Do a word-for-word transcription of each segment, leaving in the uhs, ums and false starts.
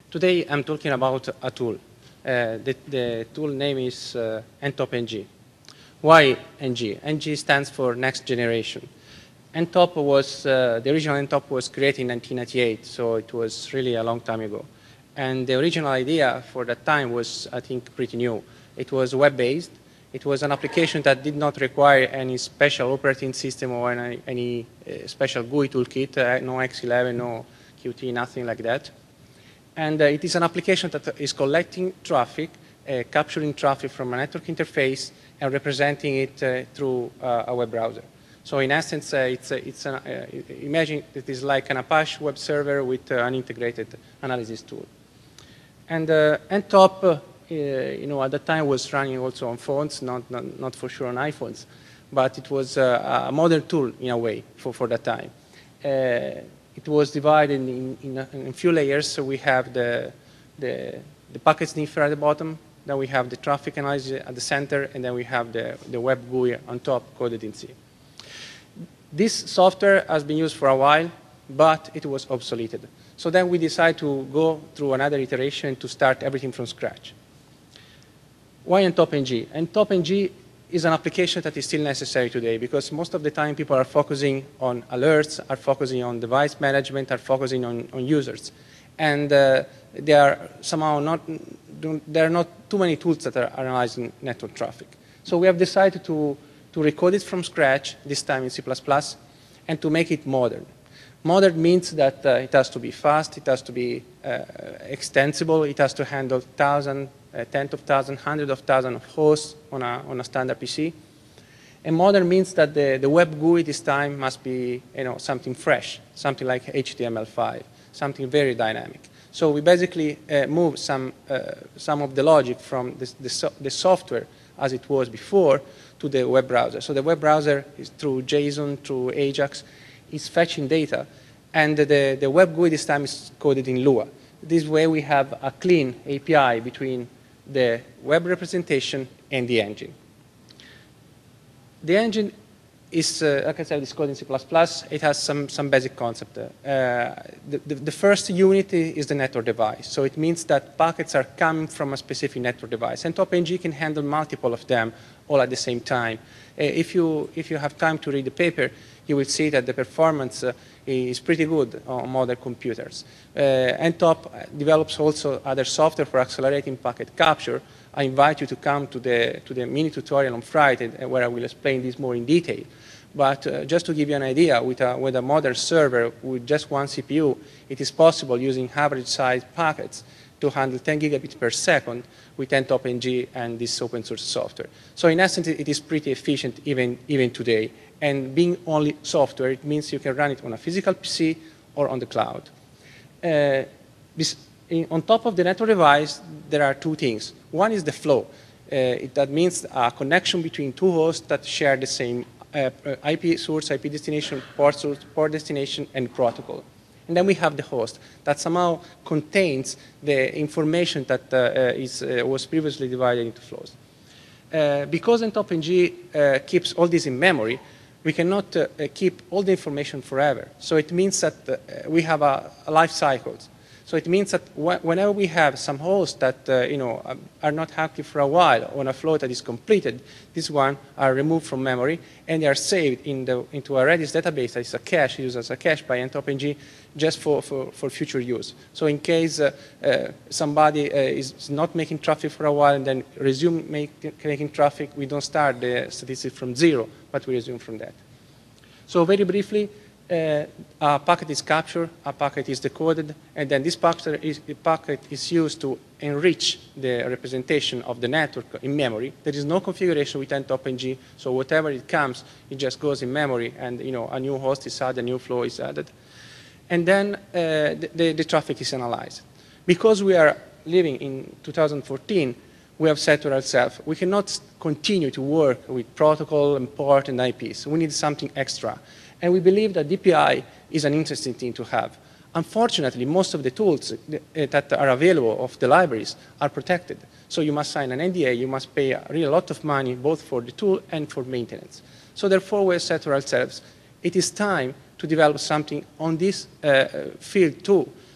Today, I'm talking about a tool. Uh, the, the tool name is uh, N T O P N G. Why N G? N G stands for Next Generation. N T O P was, uh, the original N T O P was created in nineteen ninety-eight, so it was really a long time ago. And the original idea for that time was, I think, pretty new. It was web-based. It was an application that did not require any special operating system or any, any uh, special G U I toolkit, uh, no X eleven, no Qt, nothing like that. And uh, it is an application that is collecting traffic, uh, capturing traffic from a network interface, and representing it uh, through uh, a web browser. So in essence, uh, it's, uh, it's an, uh, imagine it is like an Apache web server with uh, an integrated analysis tool. And uh, N T O P, uh, you know, at the time was running also on phones, not, not, not for sure on iPhones, but it was uh, a modern tool in a way for, for that time. Uh, It was divided in, in, a, in a few layers. So we have the, the, the packet sniffer at the bottom, then we have the traffic analysis at the center, and then we have the, the web G U I on top coded in C. This software has been used for a while, but it was obsoleted. So then we decided to go through another iteration to start everything from scratch. Why N T O P N G? N T O P N G is an application that is still necessary today because most of the time people are focusing on alerts, are focusing on device management, are focusing on, on users. And uh, there are somehow not, there are not too many tools that are analyzing network traffic. So we have decided to, to recode it from scratch, this time in C plus plus, and to make it modern. Modern means that uh, it has to be fast, it has to be uh, extensible, it has to handle thousands, Uh, tens of thousands, hundreds of thousands of hosts on a, on a standard P C. And modern means that the, the web G U I this time must be you know, something fresh, something like H T M L five, something very dynamic. So we basically uh, move some, uh, some of the logic from this, the, so the software as it was before to the web browser. So the web browser is through JSON, through Ajax, is fetching data. And the, the web G U I this time is coded in Lua. This way we have a clean A P I between the web representation and the engine. The engine is, uh, like I said, it's coded in C plus plus. It has some, some basic concept. Uh, the, the, the first unit is the network device. So it means that packets are coming from a specific network device. And N T O P N G can handle multiple of them all at the same time. Uh, if, you, if you have time to read the paper, you will see that the performance uh, is pretty good on modern computers. Uh, N T O P develops also other software for accelerating packet capture. I invite you to come to the, to the mini tutorial on Friday where I will explain this more in detail. But uh, just to give you an idea, with a, with a modern server with just one C P U, it is possible using average size packets to handle ten gigabits per second with N T O P N G and this open source software. So in essence, it is pretty efficient even, even today. And being only software, it means you can run it on a physical P C or on the cloud. Uh, this, in, on top of the network device, there are two things. One is the flow. Uh, it, that means a connection between two hosts that share the same uh, I P source, I P destination, port source, port destination, and protocol. And then we have the host that somehow contains the information that uh, is, uh, was previously divided into flows. Uh, because N T O P N G uh, keeps all this in memory, we cannot uh, keep all the information forever. So it means that uh, we have a, a life cycle. So it means that wh whenever we have some hosts that uh, you know, are not active for a while on a flow that is completed, these ones are removed from memory and they are saved in the, into a Redis database that is a cache, used as a cache by N T O P N G just for, for, for future use. So in case uh, uh, somebody uh, is not making traffic for a while and then resume make, making traffic, we don't start the statistic from zero, but we resume from that. So very briefly, Uh, a packet is captured, a packet is decoded, and then this packet is, packet is used to enrich the representation of the network in memory. There is no configuration with N T O P N G, so whatever it comes, it just goes in memory, and you know, a new host is added, a new flow is added. And then uh, the, the, the traffic is analyzed. Because we are living in two thousand fourteen, we have said to ourselves, we cannot continue to work with protocol and port and I Ps. We need something extra. And we believe that D P I is an interesting thing to have. Unfortunately, most of the tools that are available of the libraries are protected. So you must sign an N D A, you must pay a real lot of money both for the tool and for maintenance. So therefore, we have said to ourselves, it is time to develop something on this uh, field too.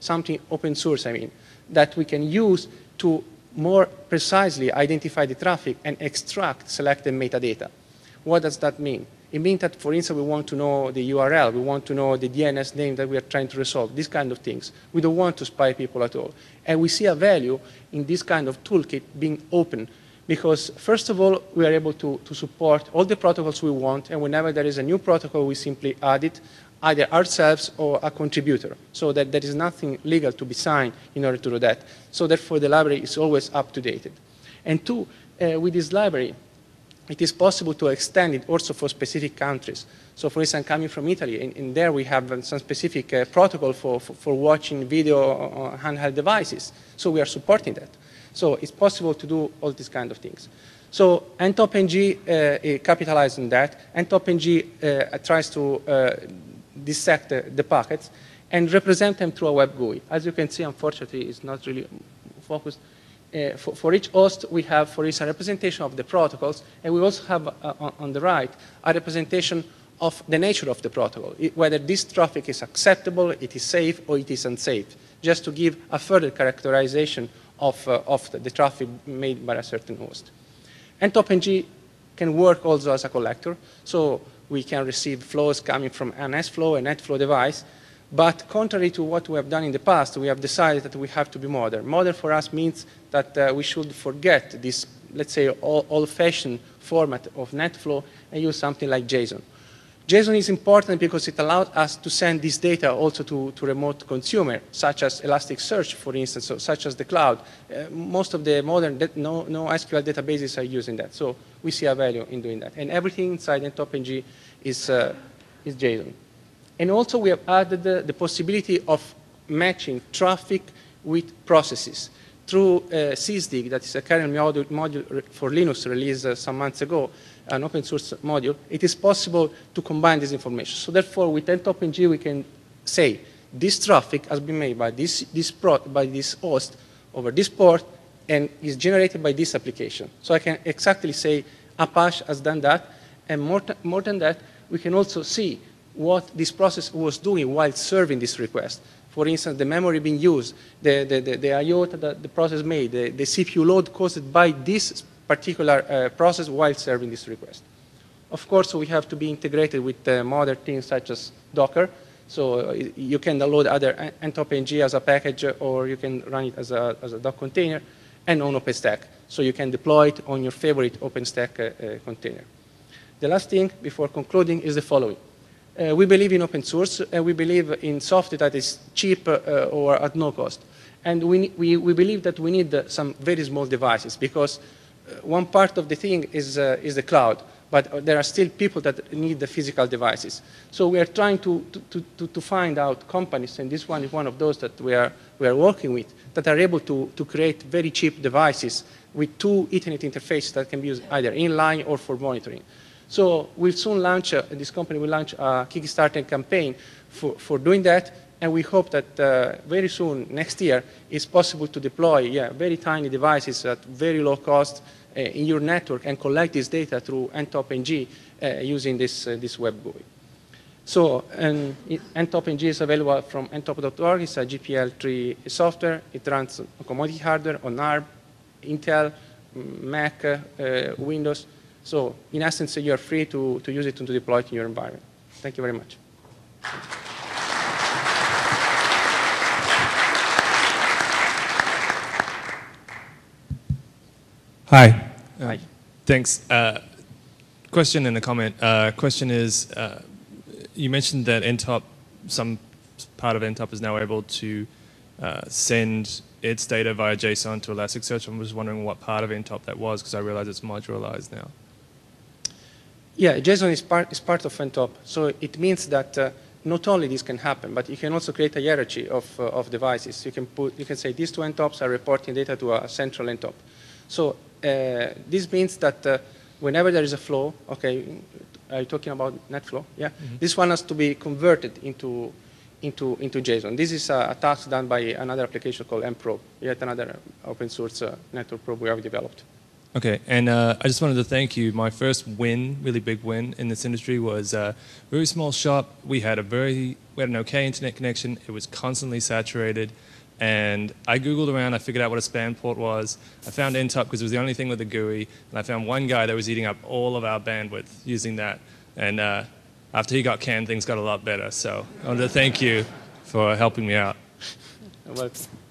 something open source, I mean, that we can use to more precisely identify the traffic and extract selected metadata. What does that mean? It means that, for instance, we want to know the U R L, we want to know the D N S name that we are trying to resolve, these kind of things. We don't want to spy people at all. And we see a value in this kind of toolkit being open, because first of all, we are able to, to support all the protocols we want, and whenever there is a new protocol, we simply add it, either ourselves or a contributor, so that there is nothing legal to be signed in order to do that. So therefore, the library is always up to date. And two, uh, with this library, it is possible to extend it also for specific countries. So for instance, coming from Italy, in, in there we have um, some specific uh, protocol for, for, for watching video on handheld devices. So we are supporting that. So it's possible to do all these kind of things. So N T O P N G uh, capitalizes on that. N T O P N G uh, tries to uh, dissect the, the packets and represent them through a web G U I. As you can see, unfortunately, it's not really focused. Uh, for, for each host, we have, for instance, a representation of the protocols, and we also have uh, on, on the right a representation of the nature of the protocol, it, whether this traffic is acceptable, it is safe, or it is unsafe, just to give a further characterization of, uh, of the, the traffic made by a certain host. N T O P N G can work also as a collector, so we can receive flows coming from an S flow, a NetFlow device. But contrary to what we have done in the past, we have decided that we have to be modern. Modern for us means that uh, we should forget this, let's say, old-fashioned format of NetFlow and use something like JSON. JSON is important because it allows us to send this data also to, to remote consumer, such as Elasticsearch, for instance, so, such as the cloud. Uh, most of the modern no, no S Q L databases are using that. So we see a value in doing that. And everything inside N T O P N G is, uh, is JSON. And also we have added the, the possibility of matching traffic with processes through uh, SysDig, that is a kernel module, module for Linux released uh, some months ago, an open source module. It is possible to combine this information. So therefore, with N T O P N G, we can say this traffic has been made by this, this, pro, by this host over this port and is generated by this application. So I can exactly say Apache has done that. And more, more than that, we can also see what this process was doing while serving this request. For instance, the memory being used, the, the, the, the I O that the process made, the, the C P U load caused by this particular uh, process while serving this request. Of course, we have to be integrated with uh, modern things such as Docker. So uh, you can download either N T O P N G as a package or you can run it as a, as a Docker container and on OpenStack. So you can deploy it on your favorite OpenStack uh, uh, container. The last thing before concluding is the following. Uh, we believe in open source, and we believe in software that is cheap uh, or at no cost. And we, we, we believe that we need uh, some very small devices, because uh, one part of the thing is, uh, is the cloud, but there are still people that need the physical devices. So we are trying to, to, to, to find out companies, and this one is one of those that we are, we are working with, that are able to, to create very cheap devices with two Ethernet interfaces that can be used either inline or for monitoring. So we'll soon launch, uh, this company will launch a Kickstarter campaign for, for doing that, and we hope that uh, very soon, next year, it's possible to deploy yeah, very tiny devices at very low cost uh, in your network and collect this data through N T O P N G uh, using this, uh, this web G U I. So um, N T O P N G is available from N T O P dot org. It's a G P L three software. It runs on commodity hardware, on ARM, Intel, Mac, uh, Windows. So in essence, you are free to, to use it and to deploy it in your environment. Thank you very much. Hi. Hi. Uh, thanks. Uh, question and a comment. Uh, question is, uh, you mentioned that N T O P, some part of N T O P is now able to uh, send its data via JSON to Elasticsearch. I'm just wondering what part of N T O P that was, because I realize it's modularized now. Yeah, JSON is part, is part of N T O P. So it means that uh, not only this can happen, but you can also create a hierarchy of, uh, of devices. You can, put, you can say these two N T O Ps are reporting data to a central N T O P. So uh, this means that uh, whenever there is a flow, okay, are you talking about NetFlow? Yeah, mm-hmm. This one has to be converted into, into, into JSON. This is a, a task done by another application called mProbe, yet another open source uh, network probe we have developed. Okay, and uh, I just wanted to thank you. My first win, really big win in this industry, was a very small shop. We had a very, we had an okay internet connection. It was constantly saturated, and I googled around. I figured out what a span port was. I found N top because it was the only thing with a G U I, and I found one guy that was eating up all of our bandwidth using that. And uh, after he got canned, things got a lot better. So I wanted to thank you for helping me out. You're welcome.